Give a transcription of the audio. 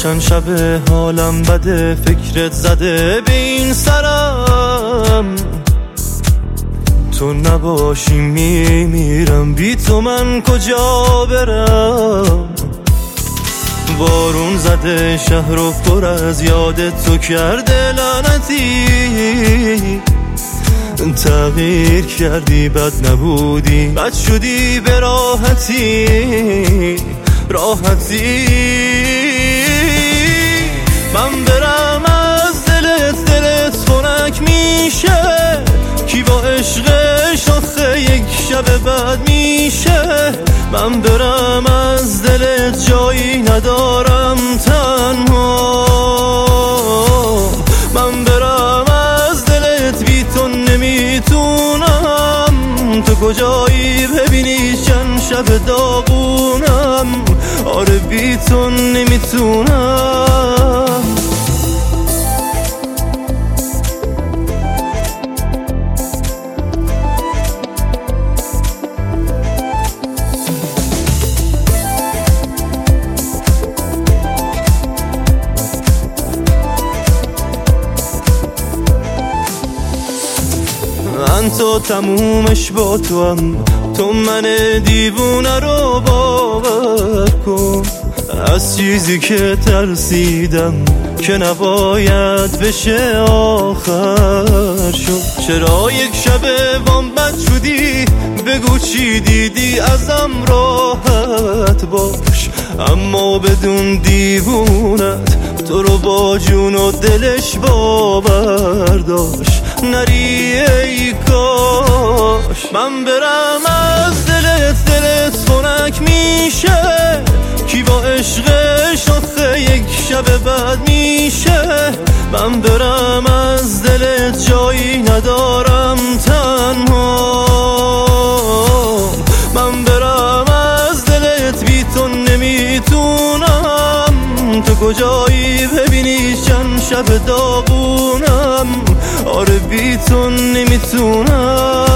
چند شب حالم بده، فکرت زده به این سرم، تو نباشی میمیرم، بی تو من کجا برم. بارون زده شهر رو پر از یاد تو کرده لعنتی، تغییر کردی بد نبودی، بد شدی به راحتی راحتی. من برم از دلت خنک میشه، کی با عشقش آخه یک شب بعد میشه. من برم از دلت جایی ندارم تنها، من برم از دلت بی تو نمیتونم. تو کجایی ببینی چند شب داغونم، آره بی تو نمیتونم. من تو تمومش با تو هم، تو من دیوونه رو باور کن. از چیزی که ترسیدم که نباید بشه آخر شد. چرا یک شب وام بد شدی، بگو چی دیدی ازم راحت باش. اما بدون دیوونت تو رو با جون و دلش باور داشت، نری ای کاش. من برم از دلت خنک میشه، کی با عشقش آخه یک شب بعد میشه. من برم از دلت جایی ندارم تنها، من برم از دلت بی تو نمیتونم. تو کجایی ببینی چند شب داغونم، آره بی تو نمیتونم.